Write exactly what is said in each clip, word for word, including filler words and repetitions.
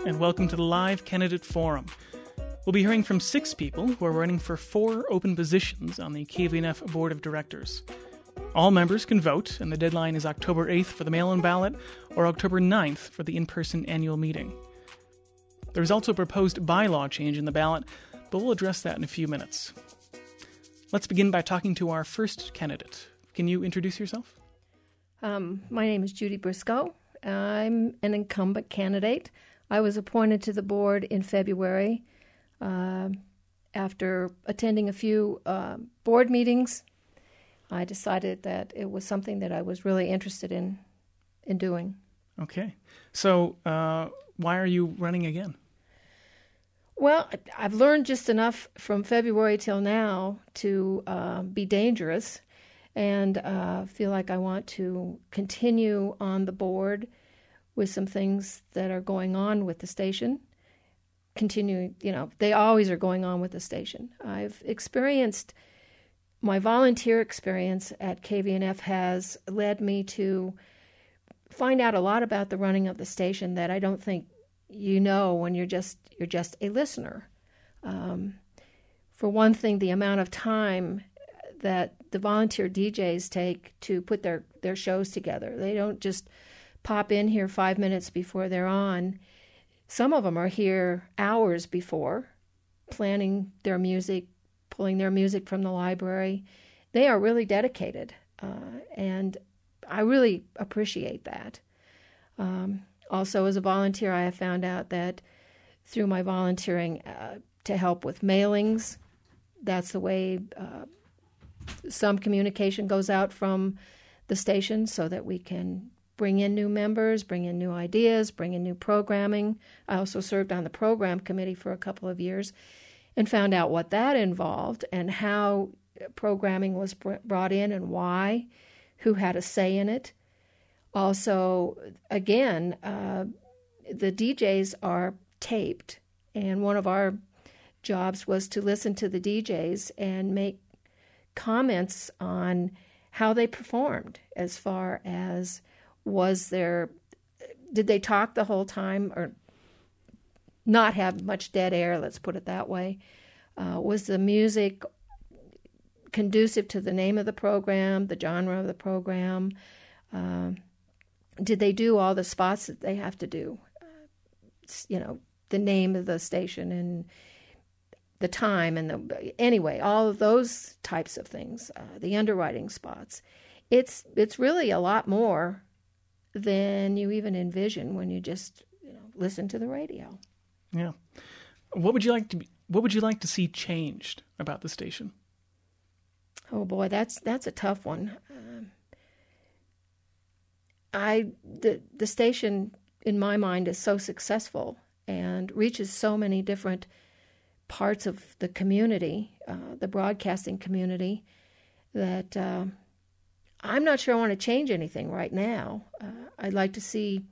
and welcome to the live candidate forum. We'll be hearing from six people who are running for four open positions on the K V N F Board of Directors. All members can vote, and the deadline is October eighth for the mail-in ballot or October ninth for the in-person annual meeting. There's also a proposed bylaw change in the ballot, but we'll address that in a few minutes. Let's begin by talking to our first candidate. Can you introduce yourself? Um, my name is Judy Briscoe. I'm an incumbent candidate. I was appointed to the board in February uh, after attending a few uh, board meetings. I decided that it was something that I was really interested in in doing. Okay. So uh, why are you running again? Well, I've learned just enough from February till now to uh, be dangerous, and uh, feel like I want to continue on the board with some things that are going on with the station. Continue, you know, they always are going on with the station. I've experienced, my volunteer experience at K V N F has led me to find out a lot about the running of the station that I don't think you know when you're just you're just a listener. Um, for one thing, the amount of time that the volunteer D Js take to put their, their shows together. They don't just pop in here five minutes before they're on. Some of them are here hours before, planning their music, pulling their music from the library. They are really dedicated, uh, and I really appreciate that. Um, Also, as a volunteer, I have found out that through my volunteering uh, to help with mailings, that's the way uh, some communication goes out from the station so that we can bring in new members, bring in new ideas, bring in new programming. I also served on the program committee for a couple of years and found out what that involved and how programming was br- brought in and why, who had a say in it. Also, again, uh, the D Js are taped, and one of our jobs was to listen to the D Js and make comments on how they performed as far as was there, did they talk the whole time or not have much dead air, let's put it that way. Uh, was the music conducive to the name of the program, the genre of the program? Uh, Did they do all the spots that they have to do? Uh, you know, the name of the station and the time and the anyway, all of those types of things. Uh, the underwriting spots. It's it's really a lot more than you even envision when you just you know listen to the radio. Yeah. What would you like to be, What would you like to see changed about the station? Oh boy, that's that's a tough one. Um, I the the station in my mind is so successful and reaches so many different parts of the community, uh, the broadcasting community, that uh, I'm not sure I want to change anything right now. Uh, I'd like to see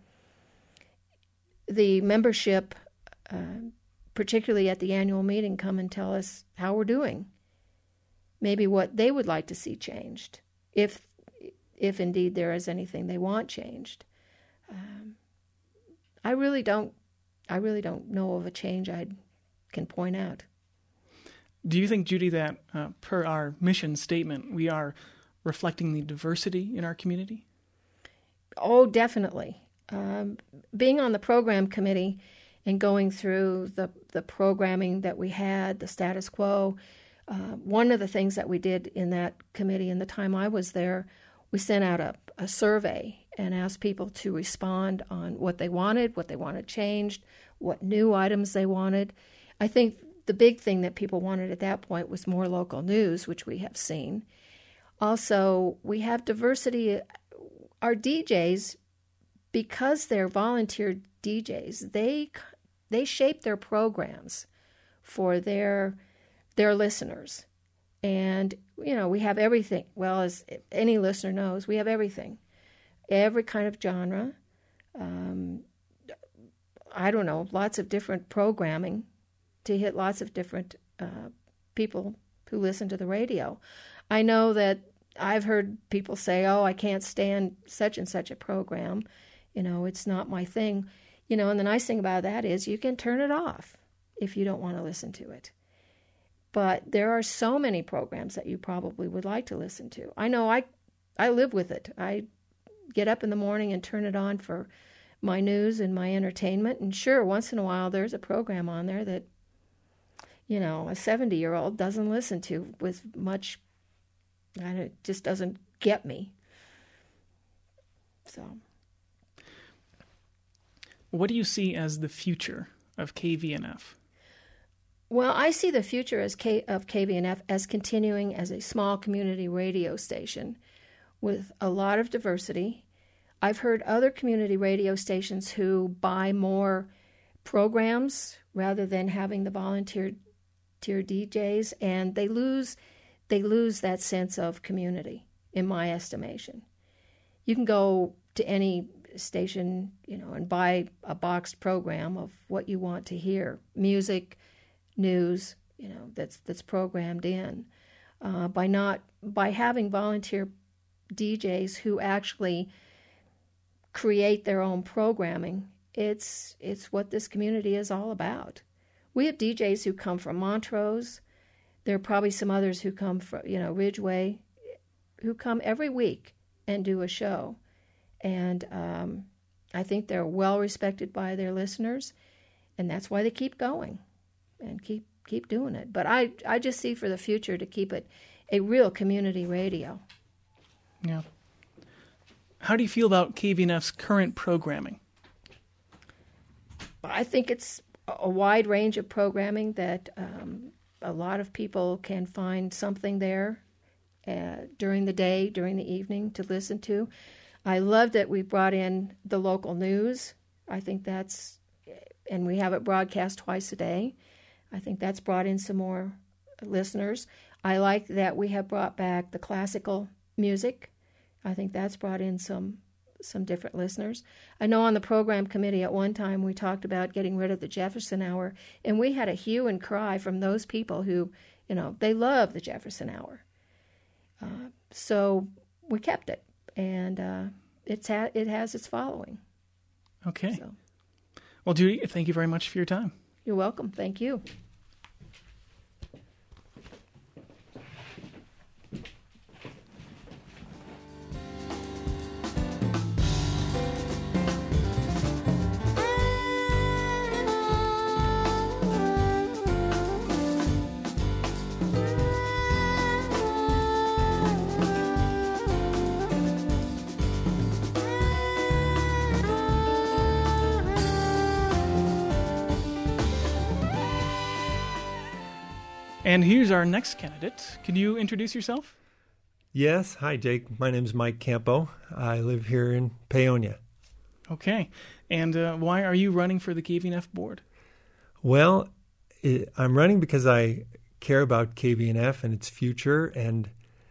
the membership, uh, particularly at the annual meeting, come and tell us how we're doing. Maybe what they would like to see changed, if if indeed there is anything they want changed. Um, I really don't. I really don't know of a change I can point out. Do you think, Judy, that uh, per our mission statement, we are reflecting the diversity in our community? Oh, definitely. Um, being on the program committee and going through the the programming that we had, the status quo. Uh, one of the things that we did in that committee in the time I was there, we sent out a, a survey and asked people to respond on what they wanted, what they wanted changed, what new items they wanted. I think the big thing that people wanted at that point was more local news, which we have seen. Also, we have diversity. Our D Js, because they're volunteer D Js, they they shape their programs for their their listeners. And, you know, we have everything. Well, as any listener knows, we have everything. Every kind of genre. Um, I don't know, lots of different programming to hit lots of different uh, people who listen to the radio. I know that I've heard people say, oh, I can't stand such and such a program. You know, it's not my thing. You know, and the nice thing about that is you can turn it off if you don't want to listen to it. But there are so many programs that you probably would like to listen to. I know I I live with it. I get up in the morning and turn it on for my news and my entertainment. And sure, once in a while there's a program on there that, you know, a seventy-year-old doesn't listen to with much, and it just doesn't get me. So, what do you see as the future of K V N F? Well, I see the future as K, of K V N F as continuing as a small community radio station with a lot of diversity. I've heard other community radio stations who buy more programs rather than having the volunteer tier D Js, and they lose they lose that sense of community, in my estimation. You can go to any station, you know, and buy a boxed program of what you want to hear, music, news, you know, that's that's programmed in. Uh, by not by having volunteer D Js who actually create their own programming, it's it's what this community is all about. We have D Js who come from Montrose. There are probably some others who come from, you know, Ridgeway, who come every week and do a show. And um, I think they're well respected by their listeners, and that's why they keep going and keep keep doing it. But I, I just see for the future to keep it a real community radio. Yeah. How do you feel about K V N F's current programming? I think it's a wide range of programming that um, a lot of people can find something there uh, during the day, during the evening to listen to. I love that we brought in the local news. I think that's, and we have it broadcast twice a day. I think that's brought in some more listeners. I like that we have brought back the classical music. I think that's brought in some some different listeners. I know on the program committee at one time we talked about getting rid of the Jefferson Hour, and we had a hue and cry from those people who, you know, they love the Jefferson Hour. Uh, so we kept it, and uh, it's ha- it has its following. Okay. So. Well, Judy, thank you very much for your time. You're welcome. Thank you. And here's our next candidate. Can you introduce yourself? Yes. Hi, Jake. My name's Mike Campo. I live here in Paonia. Okay. And uh, why are you running for the K V N F board? Well, it, I'm running because I care about K V N F and its future, and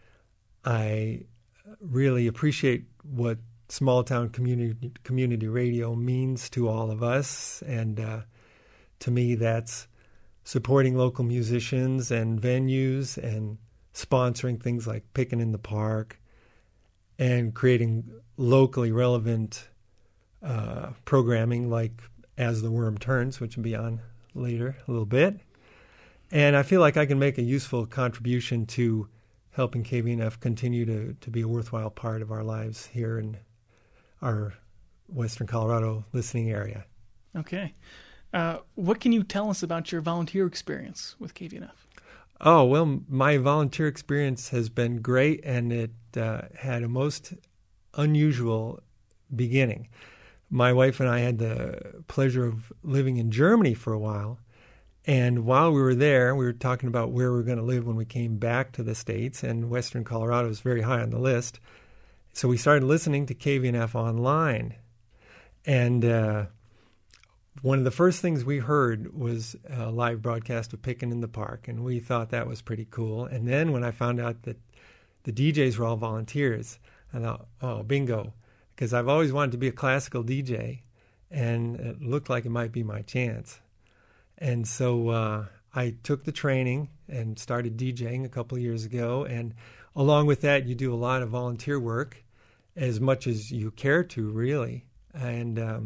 I really appreciate what small-town community community radio means to all of us. And uh, to me, that's supporting local musicians and venues and sponsoring things like Pickin' in the Park and creating locally relevant uh, programming like As the Worm Turns, which will be on later a little bit. And I feel like I can make a useful contribution to helping K V N F continue to, to be a worthwhile part of our lives here in our Western Colorado listening area. Okay. Uh, what can you tell us about your volunteer experience with K V N F? Oh, well, my volunteer experience has been great, and it uh, had a most unusual beginning. My wife and I had the pleasure of living in Germany for a while, and while we were there, we were talking about where we were going to live when we came back to the States, and Western Colorado was very high on the list. So we started listening to K V N F online, and uh, one of the first things we heard was a live broadcast of Pickin' in the Park, and we thought that was pretty cool. And then when I found out that the D Js were all volunteers, I thought, oh, bingo, because I've always wanted to be a classical D J, and it looked like it might be my chance. And so uh, I took the training and started DJing a couple of years ago, and along with that, you do a lot of volunteer work, as much as you care to, really. And um,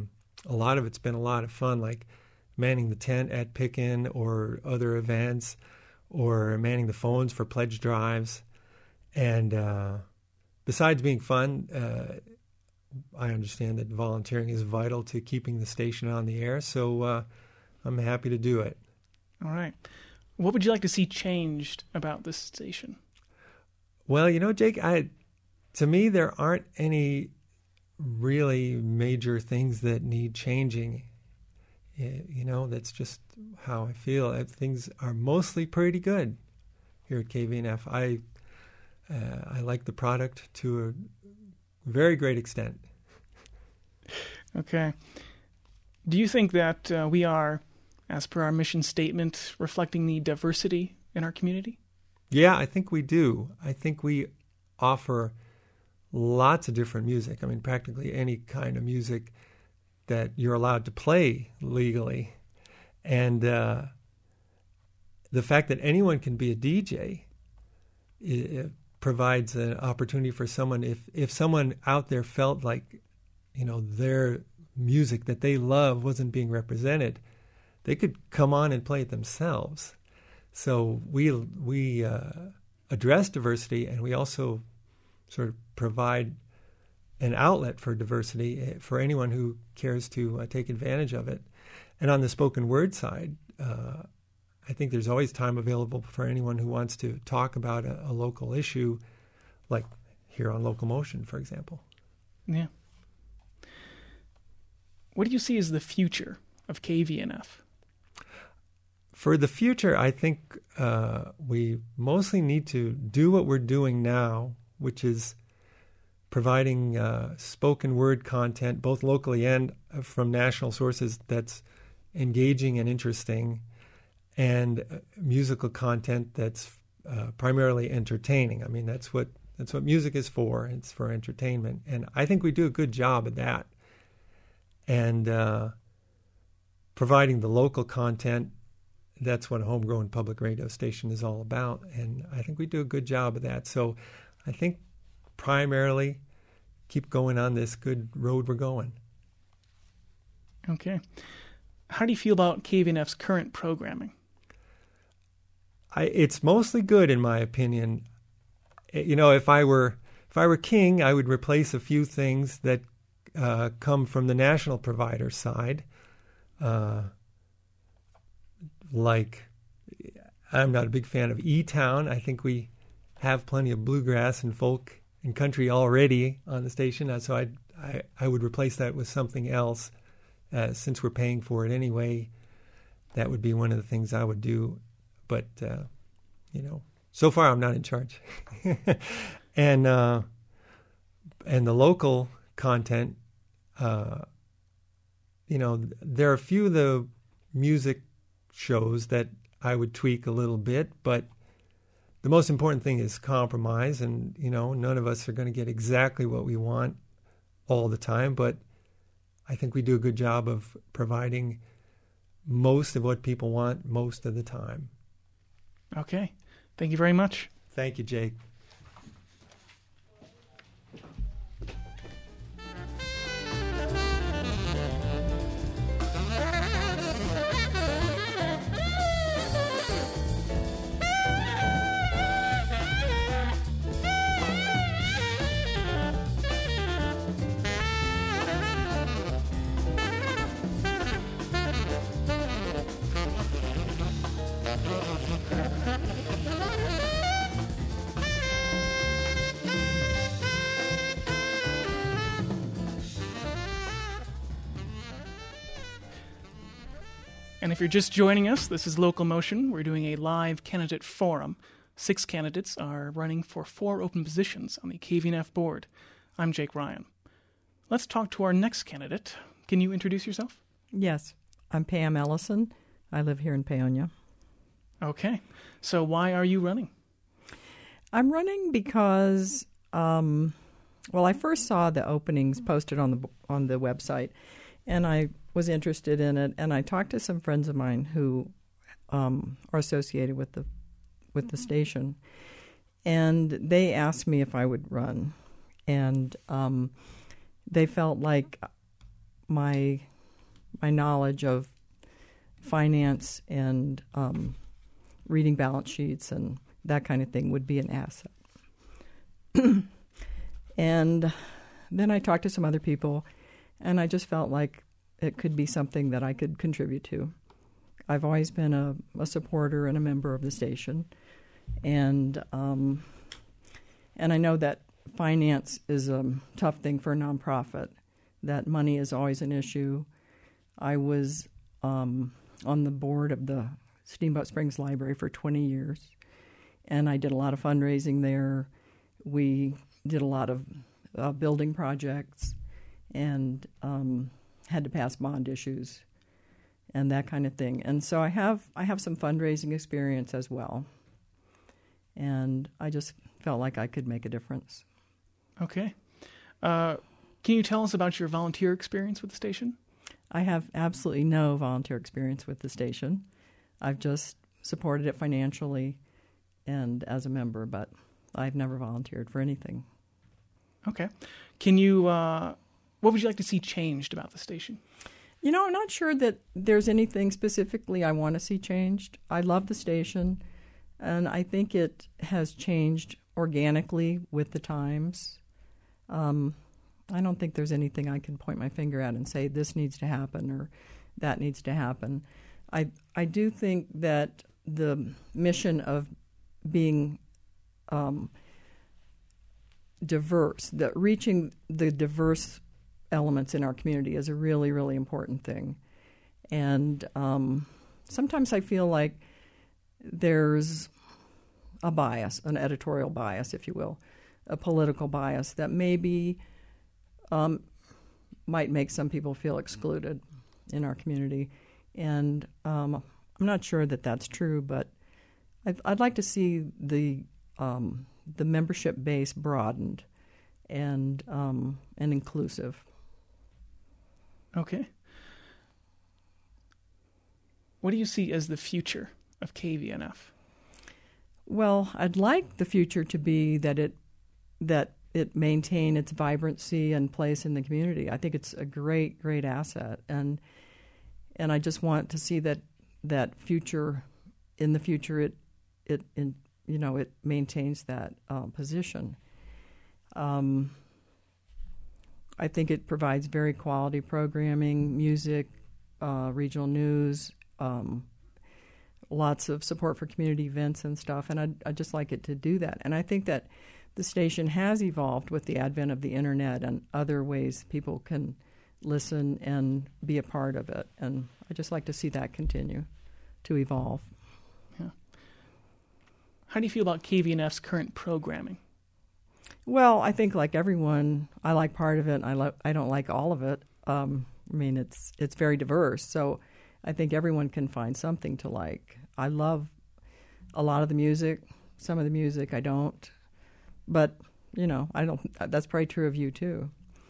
a lot of it's been a lot of fun, like manning the tent at Picken or other events, or manning the phones for pledge drives. And uh, besides being fun, uh, I understand that volunteering is vital to keeping the station on the air, so uh, I'm happy to do it. All right. What would you like to see changed about this station? Well, you know, Jake, I, to me, there aren't any really major things that need changing. You know, that's just how I feel. Things are mostly pretty good here at K V N F. I uh, I like the product to a very great extent. Okay. Do you think that uh, we are, as per our mission statement, reflecting the diversity in our community? Yeah, I think we do. I think we offer lots of different music. I mean, practically any kind of music that you're allowed to play legally. And uh, the fact that anyone can be a D J it provides an opportunity for someone. If, if someone out there felt like, you know, their music that they love wasn't being represented, they could come on and play it themselves. So we, we uh, address diversity, and we also sort of provide an outlet for diversity for anyone who cares to uh, take advantage of it. And on the spoken word side, uh, I think there's always time available for anyone who wants to talk about a, a local issue, like here on Local Motion, for example. Yeah. What do you see as the future of K V N F? For the future, I think uh, we mostly need to do what we're doing now, which is providing uh, spoken word content, both locally and from national sources, that's engaging and interesting, and uh, musical content that's uh, primarily entertaining. I mean, that's what that's what music is for. It's for entertainment, and I think we do a good job at that. And uh, providing the local content, that's what a homegrown public radio station is all about, and I think we do a good job of that. So I think primarily keep going on this good road we're going. Okay. How do you feel about K V N F's current programming? I, it's mostly good, in my opinion. You know, if I were if I were king, I would replace a few things that uh, come from the national provider side. Uh, like, I'm not a big fan of E-Town. I think we have plenty of bluegrass and folk and country already on the station, so I I, I would replace that with something else. Uh, since we're paying for it anyway, that would be one of the things I would do. But uh, you know, so far I'm not in charge. and uh, and the local content, uh, you know, there are a few of the music shows that I would tweak a little bit, but the most important thing is compromise, and, you know, none of us are going to get exactly what we want all the time, but I think we do a good job of providing most of what people want most of the time. Okay. Thank you very much. Thank you, Jake. And if you're just joining us, this is Local Motion. We're doing a live candidate forum. Six candidates are running for four open positions on the K V N F board. I'm Jake Ryan. Let's talk to our next candidate. Can you introduce yourself? Yes, I'm Pam Ellison. I live here in Paonia. Okay. So why are you running? I'm running because, um, well, I first saw the openings posted on the on the website, and I was interested in it. And I talked to some friends of mine who um, are associated with the with the station, and they asked me if I would run, and um, they felt like my my knowledge of finance and um, reading balance sheets and that kind of thing would be an asset. And then I talked to some other people, and I just felt like it could be something that I could contribute to. I've always been a, a supporter and a member of the station, and um, and I know that finance is a tough thing for a nonprofit, that money is always an issue. I was um, on the board of the Steamboat Springs Library for twenty years, and I did a lot of fundraising there. We did a lot of uh, building projects and um, had to pass bond issues and that kind of thing. And so I have I have some fundraising experience as well. And I just felt like I could make a difference. Okay. Uh, can you tell us about your volunteer experience with the station? I have absolutely no volunteer experience with the station. I've just supported it financially and as a member, but I've never volunteered for anything. Okay. Can you, uh, what would you like to see changed about the station? You know, I'm not sure that there's anything specifically I want to see changed. I love the station, and I think it has changed organically with the times. Um, I don't think there's anything I can point my finger at and say this needs to happen or that needs to happen. I I do think that the mission of being um, diverse, that reaching the diverse elements in our community is a really, really important thing. And um, sometimes I feel like there's a bias, an editorial bias, if you will, a political bias that maybe um, might make some people feel excluded in our community. And um, I'm not sure that that's true, but I'd, I'd like to see the um, the membership base broadened and um, and inclusive. Okay. What do you see as the future of K V N F? Well, I'd like the future to be that it that it maintain its vibrancy and place in the community. I think it's a great, great asset, and and I just want to see that that future in the future it it in you know it maintains that uh, position. Um, I think it provides very quality programming, music, uh, regional news, um, lots of support for community events and stuff, and I'd, I'd just like it to do that. And I think that the station has evolved with the advent of the internet and other ways people can listen and be a part of it, and I'd just like to see that continue to evolve. Yeah. How do you feel about K V N F's current programming? Well, I think like everyone, I like part of it. And I lo- I don't like all of it. Um, I mean, it's it's very diverse, so I think everyone can find something to like. I love a lot of the music. Some of the music I don't, but you know, I don't. That's probably true of you too.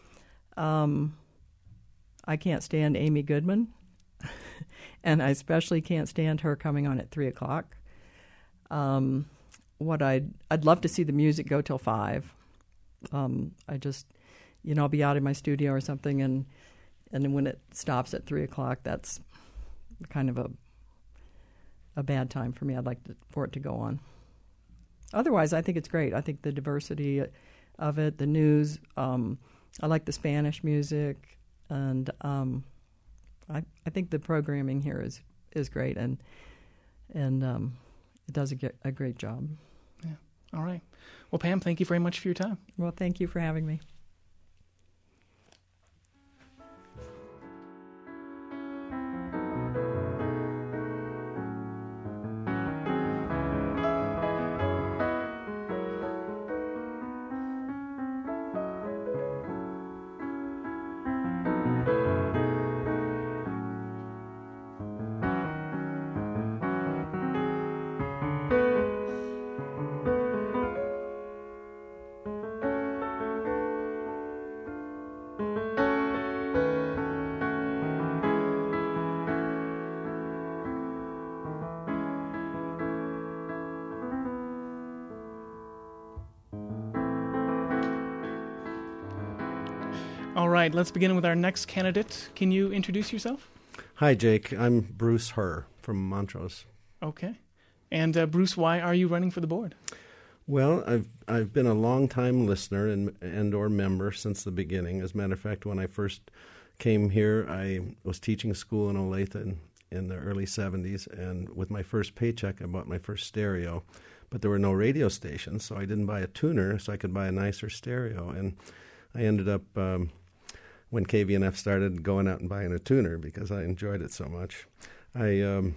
Um, I can't stand Amy Goodman, and I especially can't stand her coming on at three o'clock. Um, what I'd I'd love to see the music go till five. Um, I just, you know, I'll be out in my studio or something, and and then when it stops at three o'clock, that's kind of a a bad time for me. I'd like to, for it to go on. Otherwise, I think it's great. I think the diversity of it, the news. Um, I like the Spanish music, and um, I I think the programming here is is great, and and um, it does a, a great job. Yeah. All right. Well, Pam, thank you very much for your time. Well, thank you for having me. All right, let's begin with our next candidate. Can you introduce yourself? Hi, Jake. I'm Bruce Herr from Montrose. Okay. And uh, Bruce, why are you running for the board? Well, I've I've been a long-time listener and and or member since the beginning. As a matter of fact, when I first came here, I was teaching school in Olathe in, in the early seventies, and with my first paycheck, I bought my first stereo. But there were no radio stations, so I didn't buy a tuner, so I could buy a nicer stereo. And I ended up, um, when K V N F started, going out and buying a tuner because I enjoyed it so much. I um,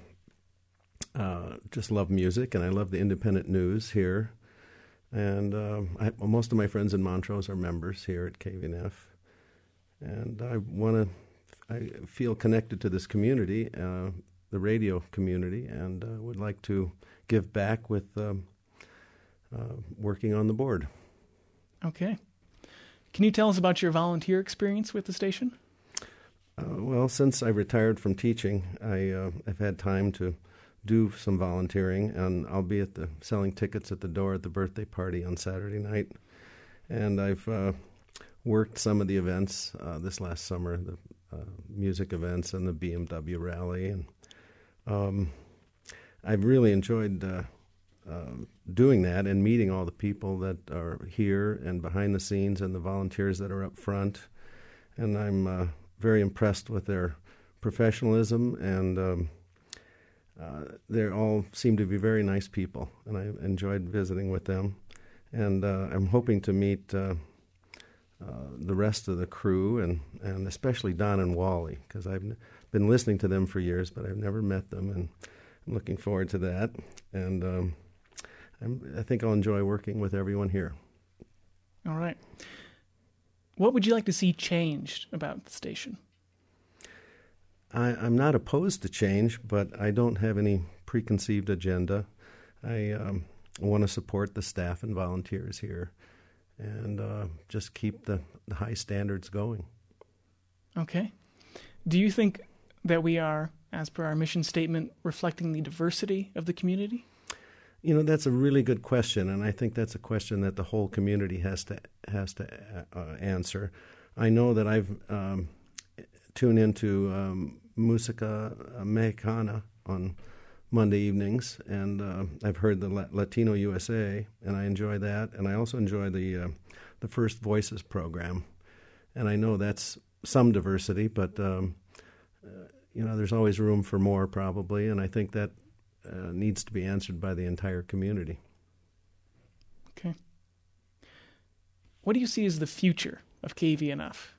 uh, just love music, and I love the independent news here. And um, I, most of my friends in Montrose are members here at K V N F. And I want to, I feel connected to this community, uh, the radio community, and uh, would like to give back with um, uh, working on the board. Okay. Can you tell us about your volunteer experience with the station? Uh, well, since I retired from teaching, I, uh, I've had time to do some volunteering, and I'll be at the selling tickets at the door at the birthday party on Saturday night. And I've uh, worked some of the events uh, this last summer, the uh, music events and the B M W rally, and um, I've really enjoyed uh, uh, doing that and meeting all the people that are here and behind the scenes and the volunteers that are up front. And I'm uh, very impressed with their professionalism, and um, uh, they all seem to be very nice people, and I enjoyed visiting with them. And uh, I'm hoping to meet uh, uh, the rest of the crew, and, and especially Don and Wally, because I've n- been listening to them for years, but I've never met them, and I'm looking forward to that. And um, I'm, I think I'll enjoy working with everyone here. All right. What would you like to see changed about the station? I, I'm not opposed to change, but I don't have any preconceived agenda. I um, want to support the staff and volunteers here and uh, just keep the, the high standards going. Okay. Do you think that we are, as per our mission statement, reflecting the diversity of the community? You know, that's a really good question, and I think that's a question that the whole community has to has to uh, answer. I know that I've um, tuned into um, Musica Mexicana on Monday evenings, and uh, I've heard the Latino U S A, and I enjoy that, and I also enjoy the uh, the First Voices program, and I know that's some diversity, but um, uh, you know, there's always room for more probably, and I think that uh, needs to be answered by the entire community. Okay. What do you see as the future of K V N F?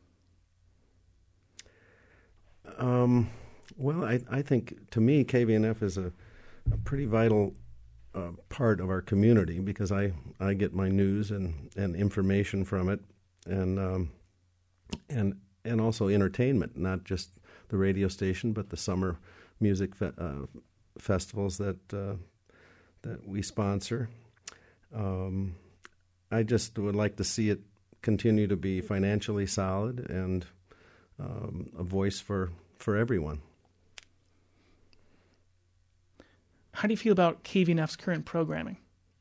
Um, well, I, I think, to me, K V N F is a, a pretty vital uh, part of our community because I, I get my news and, and information from it, and um, and and also entertainment, not just the radio station, but the summer music fe- uh, festivals that uh, that we sponsor. Um, I just would like to see it continue to be financially solid and um, a voice for, for everyone. How do you feel about K V N F's current programming?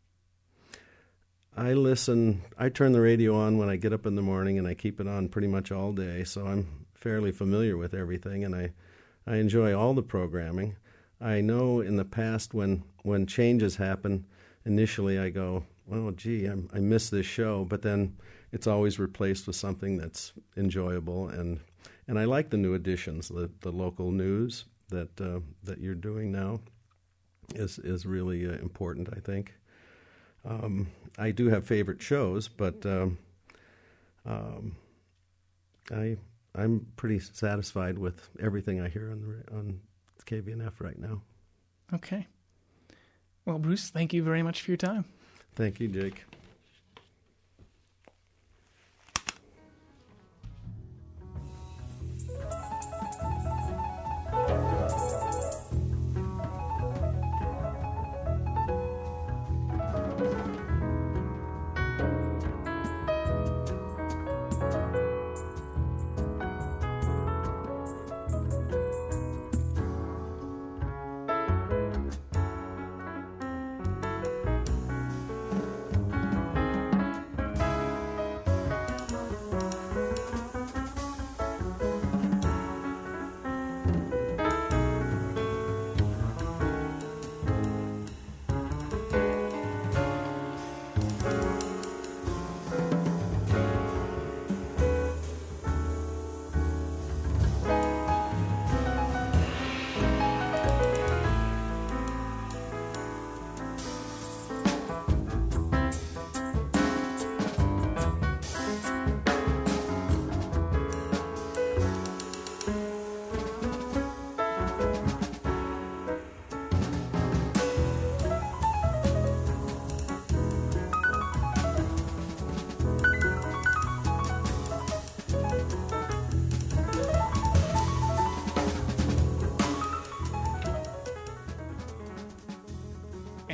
I listen, I turn the radio on when I get up in the morning, and I keep it on pretty much all day, so I'm fairly familiar with everything, and I, I enjoy all the programming. I know in the past when, when changes happen, initially I go, well, gee, I'm, I miss this show, but then it's always replaced with something that's enjoyable, and and I like the new additions. The the local news that uh, that you're doing now is is really uh, important, I think. Um, I do have favorite shows, but um, um, I I'm pretty satisfied with everything I hear on the on K V N F right now. Okay. Well, Bruce, thank you very much for your time. Thank you, Jake.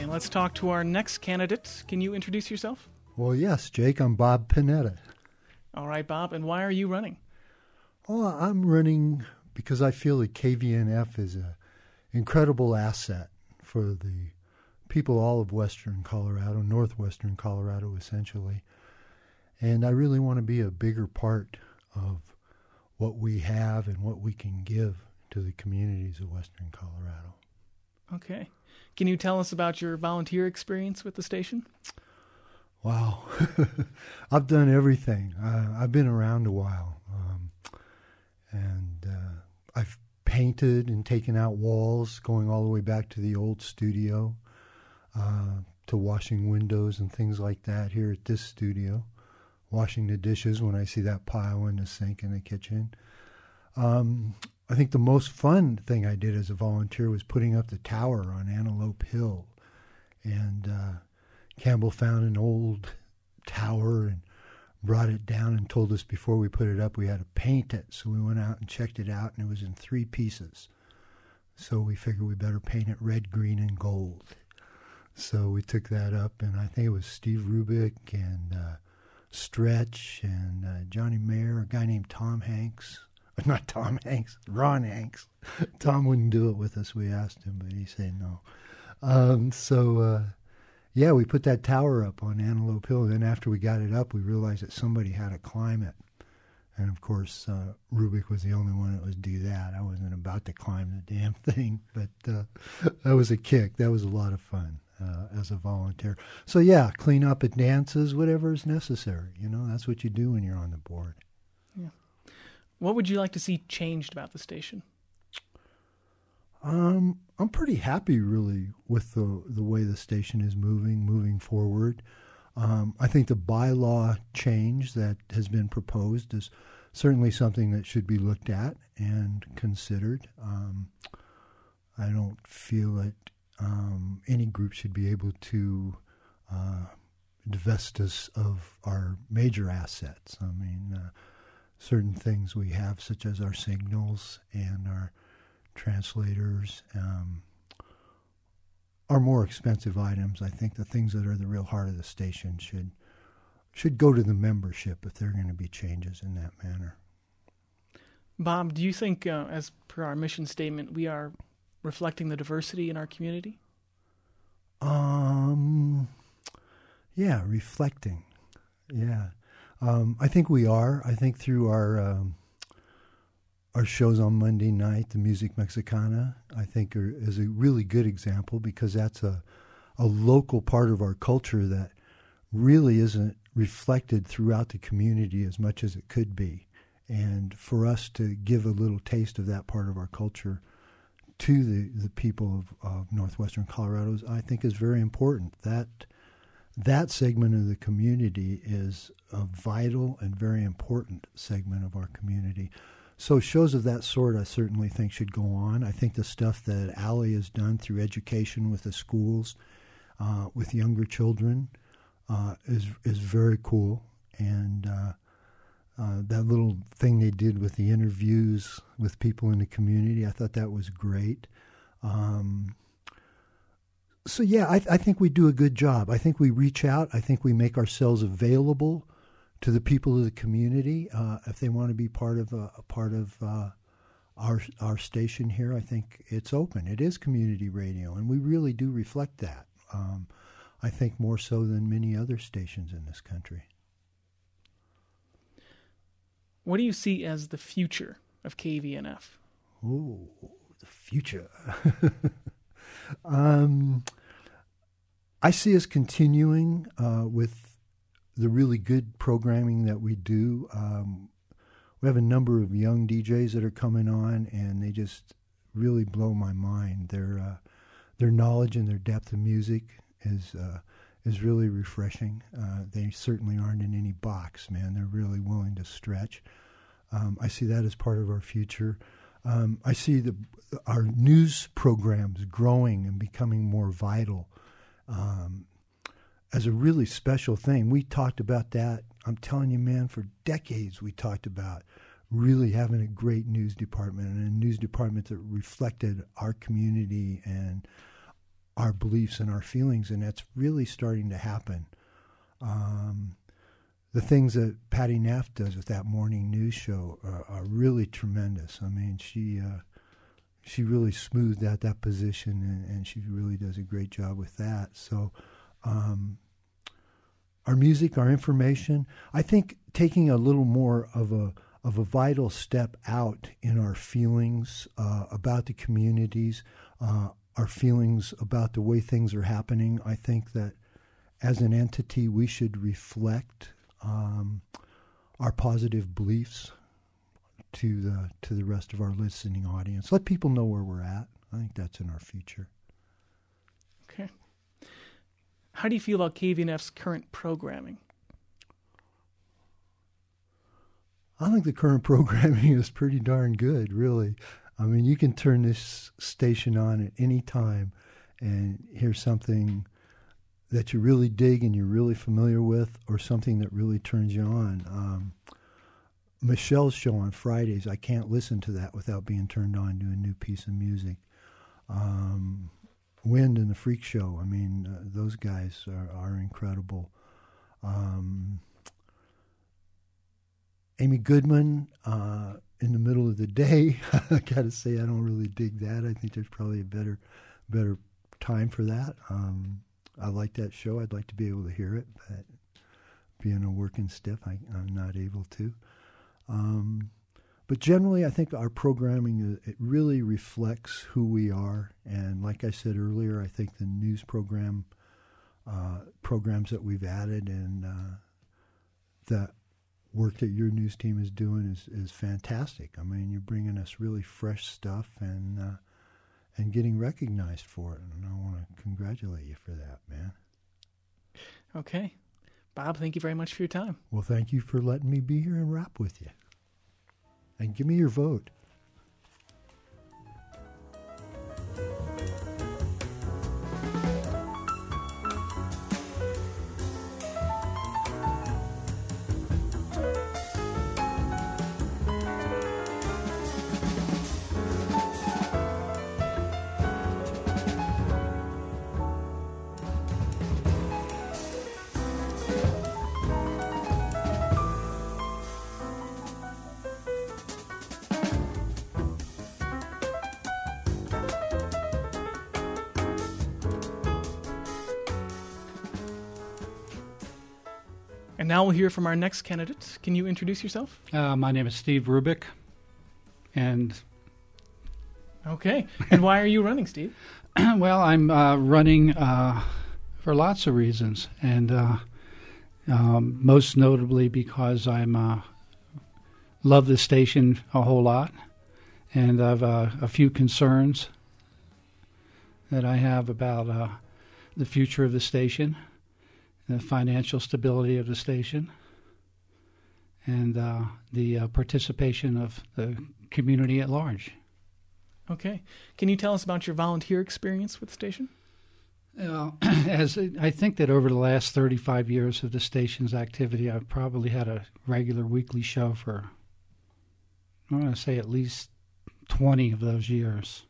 And let's talk to our next candidate. Can you introduce yourself? Well, yes, Jake. I'm Bob Panetta. All right, Bob. And why are you running? Well, I'm running because I feel that K V N F is an incredible asset for the people all of Western Colorado, Northwestern Colorado, essentially. And I really want to be a bigger part of what we have and what we can give to the communities of Western Colorado. Okay. Can you tell us about your volunteer experience with the station? Wow. I've done everything. Uh, I've been around a while. Um, and uh, I've painted and taken out walls, going all the way back to the old studio, uh, to washing windows and things like that here at this studio, washing the dishes when I see that pile in the sink in the kitchen. Um, I think the most fun thing I did as a volunteer was putting up the tower on Antelope Hill. And uh, Campbell found an old tower and brought it down and told us before we put it up we had to paint it. So we went out and checked it out, and it was in three pieces. So we figured we better paint it red, green, and gold. So we took that up, and I think it was Steve Rubik and uh, Stretch and uh, Johnny Mayer, a guy named Tom Hanks. Not Tom Hanks, Ron Hanks. Tom wouldn't do it with us. We asked him, but he said no. Um, so, uh, yeah, we put that tower up on Antelope Hill. And then after we got it up, we realized that somebody had to climb it. And, of course, uh, Rubik was the only one that would do that. I wasn't about to climb the damn thing. But uh, that was a kick. That was a lot of fun uh, as a volunteer. So, yeah, clean up at dances, whatever is necessary. You know, that's what you do when you're on the board. Yeah. What would you like to see changed about the station? Um, I'm pretty happy, really, with the the way the station is moving, moving forward. Um, I think the bylaw change that has been proposed is certainly something that should be looked at and considered. Um, I don't feel that um, any group should be able to uh, divest us of our major assets. I mean, uh, certain things we have, such as our signals and our translators, um, are more expensive items. I think the things that are the real heart of the station should should go to the membership if there are going to be changes in that manner. Bob, do you think, uh, as per our mission statement, we are reflecting the diversity in our community? Um, yeah, reflecting. Yeah. Um, I think we are. I think through our um, our shows on Monday night, the Music Mexicana, I think are, is a really good example because that's a a local part of our culture that really isn't reflected throughout the community as much as it could be. And for us to give a little taste of that part of our culture to the, the people of, of Northwestern Colorado, I think is very important. That that segment of the community is a vital and very important segment of our community. So shows of that sort I certainly think should go on. I think the stuff that Allie has done through education with the schools, uh, with younger children, uh, is is very cool. And uh, uh, that little thing they did with the interviews with people in the community, I thought that was great. Um, so, yeah, I, I think we do a good job. I think we reach out. I think we make ourselves available to the people of the community uh, if they want to be part of a, a part of uh, our our station here. I think it's open. It is community radio, and we really do reflect that. Um, I think more so than many other stations in this country. What do you see as the future of K V N F? Oh, the future. um, I see us continuing uh, with the really good programming that we do. Um, we have a number of young D Js that are coming on, and they just really blow my mind. Their uh, their knowledge and their depth of music is uh, is really refreshing. Uh, they certainly aren't in any box, man. They're really willing to stretch. Um, I see that as part of our future. Um, I see the our news programs growing and becoming more vital um, as a really special thing. We talked about that. I'm telling you, man, for decades we talked about really having a great news department and a news department that reflected our community and our beliefs and our feelings, and that's really starting to happen. Um, the things that Patty Neff does with that morning news show are, are really tremendous. I mean, she uh, she really smoothed out that position, and, and she really does a great job with that. So um, our music, our information, I think taking a little more of a of a vital step out in our feelings uh, about the communities, uh, our feelings about the way things are happening. I think that as an entity, we should reflect um, our positive beliefs to the to the rest of our listening audience. Let people know where we're at. I think that's in our future. Okay. How do you feel about K V N F's current programming? I think the current programming is pretty darn good, really. I mean, you can turn this station on at any time and hear something that you really dig and you're really familiar with, or something that really turns you on. Um, Michelle's show on Fridays, I can't listen to that without being turned on to a new piece of music. Um, Wind and the Freak Show, I mean, uh, those guys are, are incredible. Um, Amy Goodman, uh, in the middle of the day, I got to say I don't really dig that. I think there's probably a better better time for that. Um, I like that show. I'd like to be able to hear it, but being a working stiff, I, I'm not able to. Um, but generally, I think our programming, it really reflects who we are. And like I said earlier, I think the news program, uh, programs that we've added and uh, the work that your news team is doing is, is fantastic. I mean, you're bringing us really fresh stuff and uh, and getting recognized for it. And I want to congratulate you for that, man. Okay. Bob, thank you very much for your time. Well, thank you for letting me be here and rap with you. And give me your vote. And now we'll hear from our next candidate. Can you introduce yourself? Uh, my name is Steve Rubik, and Okay. And why are you running, Steve? well, I'm uh, running uh, for lots of reasons, and uh, um, most notably because I'm uh, love the station a whole lot, and I've uh, a few concerns that I have about uh, the future of the station, the financial stability of the station, and uh, the uh, participation of the community at large. Okay. Can you tell us about your volunteer experience with the station? Uh, as I think that over the last thirty-five years of the station's activity, I've probably had a regular weekly show for, I want to say, at least twenty of those years.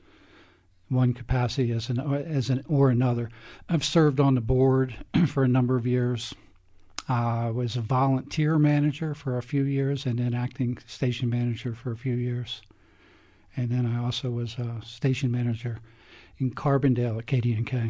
One capacity as an as an or another. I've served on the board for a number of years. I uh, was a volunteer manager for a few years, and then acting station manager for a few years. And then I also was a station manager in Carbondale at K D N K.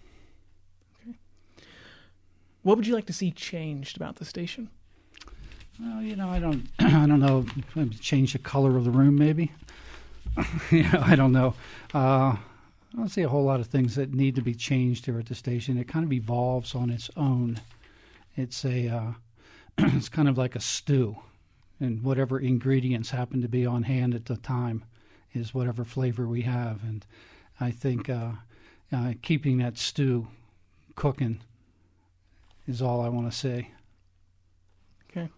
Okay. What would you like to see changed about the station? Well, you know, I don't, I don't know. Change the color of the room, maybe. you know, I don't know. Uh, I don't see a whole lot of things that need to be changed here at the station. It kind of evolves on its own. It's a, uh, it's kind of like a stew, and whatever ingredients happen to be on hand at the time is whatever flavor we have. And I think uh, uh, keeping that stew cooking is all I want to say. Okay.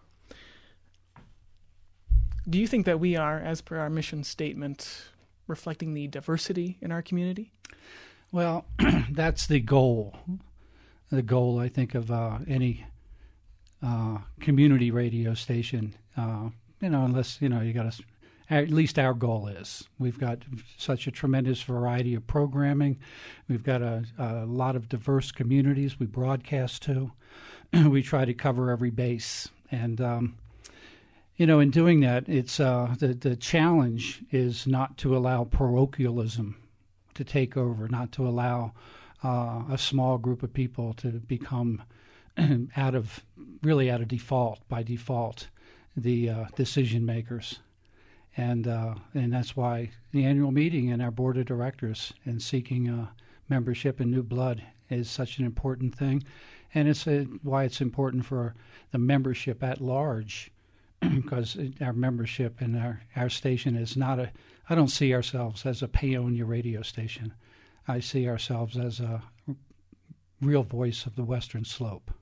Do you think that we are, as per our mission statement, reflecting the diversity in our community? Well, that's the goal. The goal, I think, of uh, any uh, community radio station. Uh, you know, unless you know you got to at least our goal is. We've got such a tremendous variety of programming. We've got a, a lot of diverse communities we broadcast to. We try to cover every base. And, um, you know, in doing that, it's uh, the, the challenge is not to allow parochialism to take over, not to allow uh, a small group of people to become out of, really out of default, by default, the uh, decision makers. And uh, and that's why the annual meeting and our board of directors and seeking uh, membership and new blood is such an important thing. And it's a, why it's important for the membership at large, because our membership and our, our station is not a, I don't see ourselves as a Paonia radio station. I see ourselves as a real voice of the Western Slope.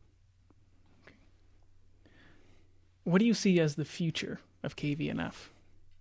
What do you see as the future of K V N F?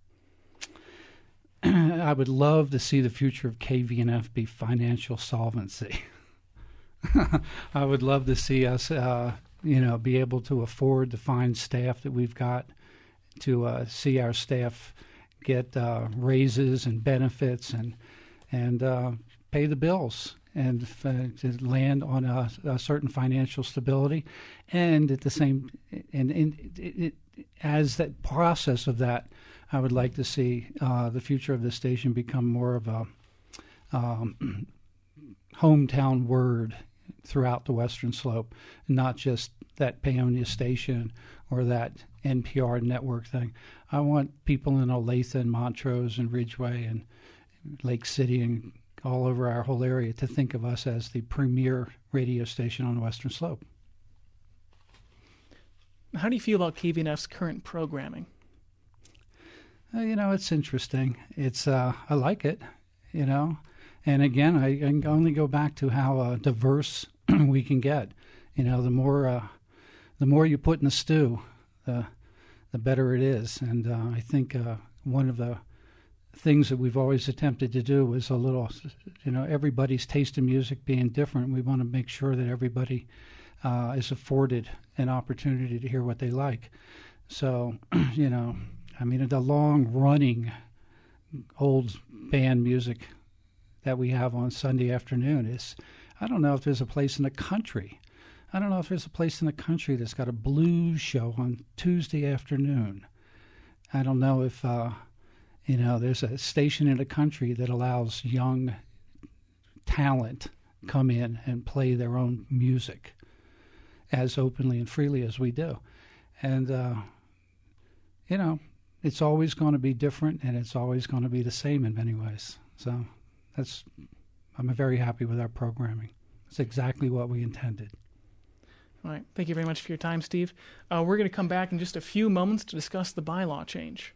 I would love to see the future of K V N F be financial solvency. I would love to see us, uh, you know, be able to afford the fine staff that we've got, to uh, see our staff get uh, raises and benefits and and uh, pay the bills, and uh, to land on a, a certain financial stability, and at the same, and, and it, it, as that process of that, I would like to see uh, the future of the station become more of a um, hometown word throughout the Western Slope, not just that Paonia station or that N P R network thing. I want people in Olathe and Montrose and Ridgeway and Lake City and all over our whole area to think of us as the premier radio station on the Western Slope. How do you feel about K V N F's current programming? Uh, you know, it's interesting. It's uh, I like it, you know. And again, I, I can only go back to how uh, diverse we can get. You know, the more uh, the more you put in the stew, the the better it is. And uh, I think uh, one of the things that we've always attempted to do is a little, you know, everybody's taste in music being different. We want to make sure that everybody uh, is afforded an opportunity to hear what they like. So, you know, I mean, the long-running old band music that we have on Sunday afternoon is, I don't know if there's a place in the country. I don't know if there's a place in the country that's got a blues show on Tuesday afternoon. I don't know if, uh, you know, there's a station in the country that allows young talent come in and play their own music as openly and freely as we do. And, uh, you know, it's always going to be different, and it's always going to be the same in many ways. So that's, I'm very happy with our programming. It's exactly what we intended. All right. Thank you very much for your time, Steve. Uh, we're going to come back in just a few moments to discuss the bylaw change.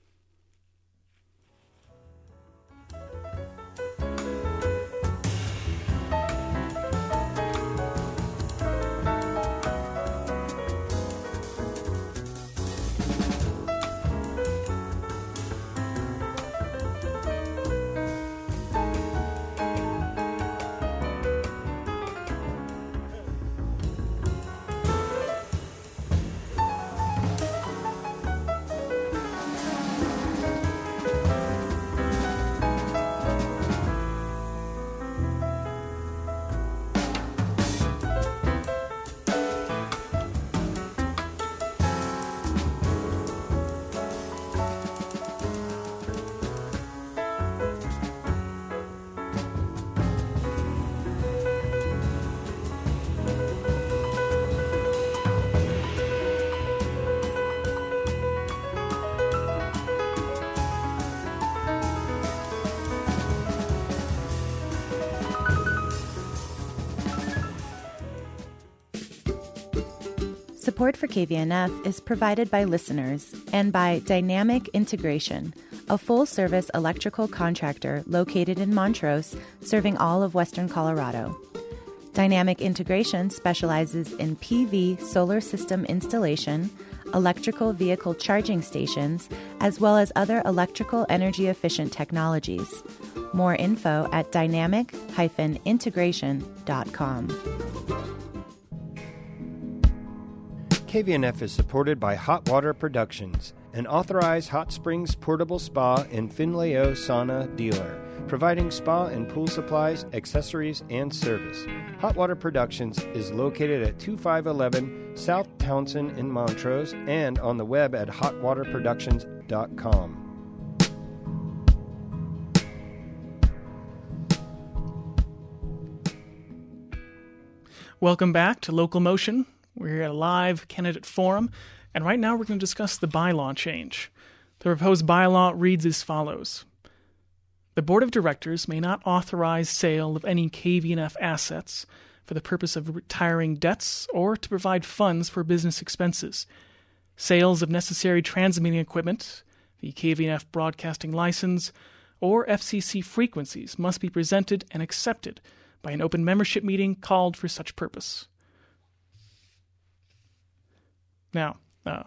Support for K V N F is provided by listeners and by Dynamic Integration, a full-service electrical contractor located in Montrose, serving all of western Colorado. Dynamic Integration specializes in P V solar system installation, electrical vehicle charging stations, as well as other electrical energy-efficient technologies. More info at dynamic dash integration dot com. K V N F is supported by Hot Water Productions, an authorized hot springs portable spa and Finlay-O sauna dealer, providing spa and pool supplies, accessories, and service. Hot Water Productions is located at twenty-five eleven South Townsend in Montrose and on the web at hot water productions dot com. Welcome back to Local Motion. We're here at a live candidate forum, and right now we're going to discuss the bylaw change. The proposed bylaw reads as follows. The Board of Directors may not authorize sale of any K V N F assets for the purpose of retiring debts or to provide funds for business expenses. Sales of necessary transmitting equipment, the K V N F broadcasting license, or F C C frequencies must be presented and accepted by an open membership meeting called for such purpose. Now, uh,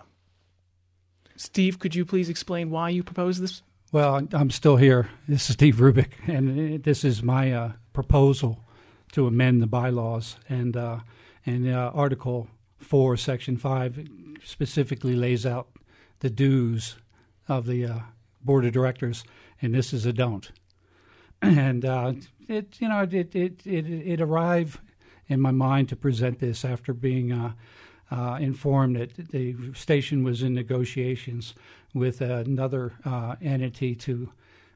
Steve, could you please explain why you propose this? Well, I'm still here. This is Steve Rubik, and this is my uh, proposal to amend the bylaws. And uh, and uh, Article four, Section five specifically lays out the dues of the uh, Board of Directors, and this is a don't. And uh, it, you know, it it it it arrived in my mind to present this after being uh, uh, informed that the station was in negotiations with another uh, entity to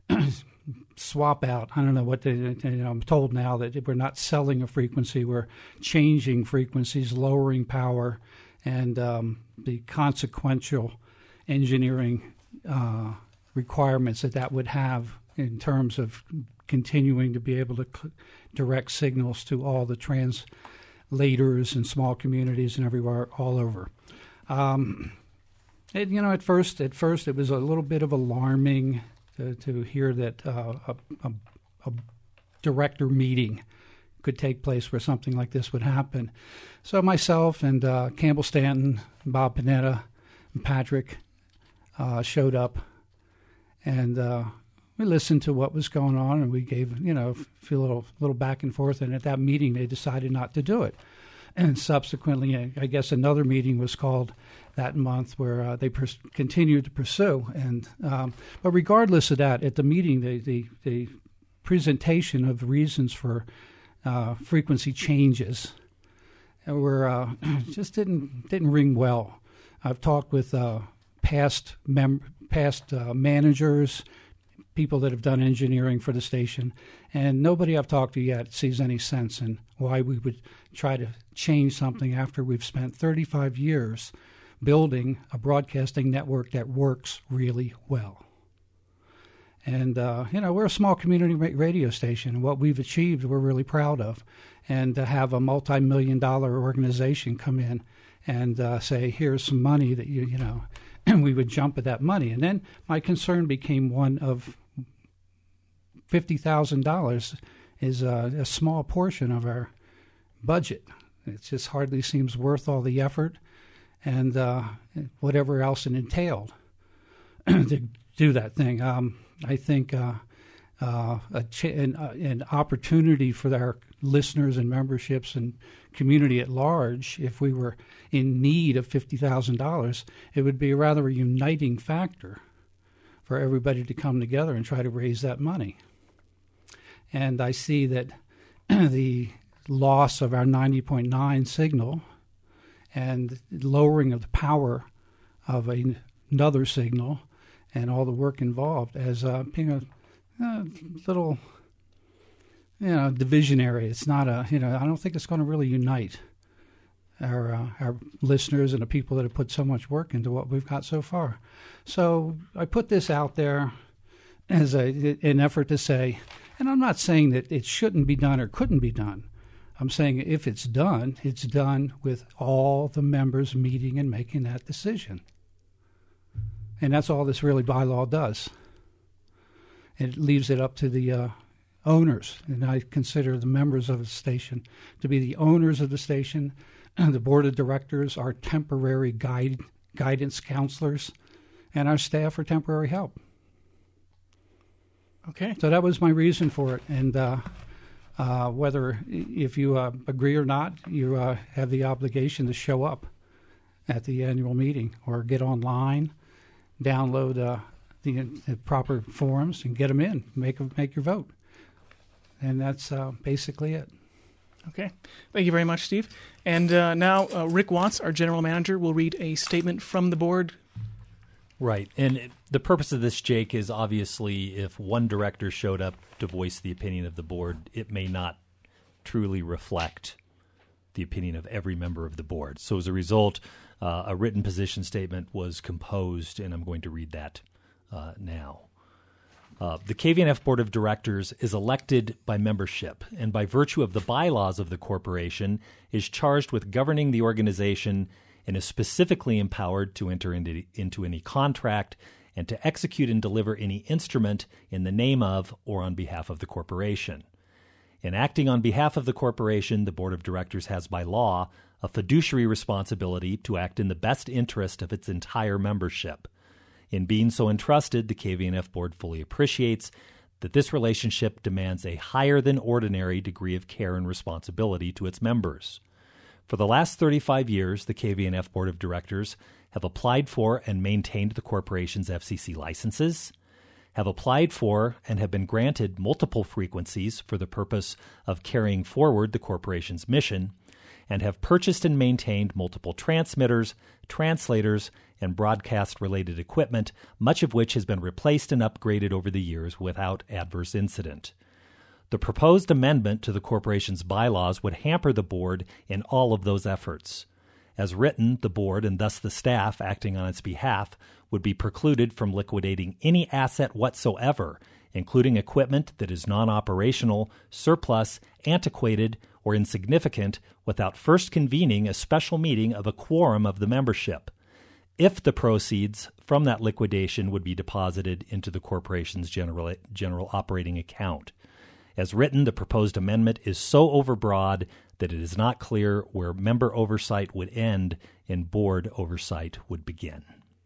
swap out. I don't know what they, you know, I'm told now that we're not selling a frequency, we're changing frequencies, lowering power, and um, the consequential engineering uh, requirements that that would have in terms of continuing to be able to c- direct signals to all the translators and small communities and everywhere all over. Um, it, you know, at first, at first, it was a little bit of alarming to, to hear that uh, a, a, a director meeting could take place where something like this would happen. So myself and uh, Campbell Stanton, Bob Panetta, and Patrick uh, showed up, and uh, we listened to what was going on, and we gave, you know, a little, little back and forth. And at that meeting, they decided not to do it. And subsequently, I guess another meeting was called that month where uh, they pers- continued to pursue. And um, but regardless of that, at the meeting, the the, the presentation of reasons for uh, frequency changes were uh, just didn't didn't ring well. I've talked with uh, past mem- past uh, managers, people that have done engineering for the station, and nobody I've talked to yet sees any sense in why we would try to change something after we've spent thirty-five years building a broadcasting network that works really well. And, uh, you know, we're a small community ra- radio station, and what we've achieved we're really proud of. And to have a multi-million dollar organization come in and uh, say, here's some money that, you you know, and we would jump at that money. And then my concern became one of fifty thousand dollars is a, a small portion of our budget. It just hardly seems worth all the effort and uh, whatever else it entailed to do that thing. Um, I think uh, uh, a ch- an, uh, an opportunity for our listeners and memberships and community at large, if we were in need of fifty thousand dollars, it would be a rather a uniting factor for everybody to come together and try to raise that money. And I see that the loss of our ninety point nine signal and lowering of the power of a, another signal and all the work involved as uh, being a, a little, you know, divisionary. It's not a, you know, I don't think it's going to really unite our uh, our listeners and the people that have put so much work into what we've got so far. So I put this out there as a, an effort to say, and I'm not saying that it shouldn't be done or couldn't be done. I'm saying if it's done, it's done with all the members meeting and making that decision. And that's all this really bylaw does. It leaves it up to the uh, owners, and I consider the members of the station to be the owners of the station, and the board of directors are temporary guide, guidance counselors, and our staff are temporary help. Okay. So that was my reason for it, and uh, uh, whether if you uh, agree or not, you uh, have the obligation to show up at the annual meeting, or get online, download uh, the, the proper forms, and get them in. Make a, make your vote, and that's uh, basically it. Okay. Thank you very much, Steve. And uh, now uh, Rick Watts, our general manager, will read a statement from the board. Right. And the purpose of this, Jake, is obviously if one director showed up to voice the opinion of the board, it may not truly reflect the opinion of every member of the board. So as a result, uh, a written position statement was composed, and I'm going to read that uh, now. Uh, the K V N F Board of Directors is elected by membership, and by virtue of the bylaws of the corporation, is charged with governing the organization and is specifically empowered to enter into, into any contract and to execute and deliver any instrument in the name of or on behalf of the corporation. In acting on behalf of the corporation, the Board of Directors has by law a fiduciary responsibility to act in the best interest of its entire membership. In being so entrusted, the K V N F Board fully appreciates that this relationship demands a higher than ordinary degree of care and responsibility to its members. For the last thirty-five years, the K V N F Board of Directors have applied for and maintained the corporation's F C C licenses, have applied for and have been granted multiple frequencies for the purpose of carrying forward the corporation's mission, and have purchased and maintained multiple transmitters, translators, and broadcast-related equipment, much of which has been replaced and upgraded over the years without adverse incident. The proposed amendment to the corporation's bylaws would hamper the board in all of those efforts. As written, the board, and thus the staff acting on its behalf, would be precluded from liquidating any asset whatsoever, including equipment that is non-operational, surplus, antiquated, or insignificant, without first convening a special meeting of a quorum of the membership, if the proceeds from that liquidation would be deposited into the corporation's general, general operating account. As written, the proposed amendment is so overbroad that it is not clear where member oversight would end and board oversight would begin.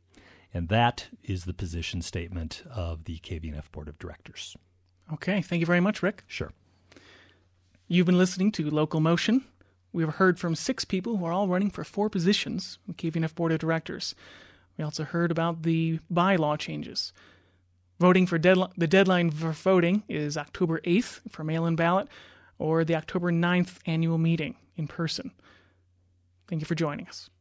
And that is the position statement of the K V N F Board of Directors. Okay, thank you very much, Rick. Sure. You've been listening to Local Motion. We've heard from six people who are all running for four positions on the K V N F Board of Directors. We also heard about the bylaw changes. Voting for deadli- the deadline for voting is October eighth for mail-in ballot, or the October ninth annual meeting in person. Thank you for joining us.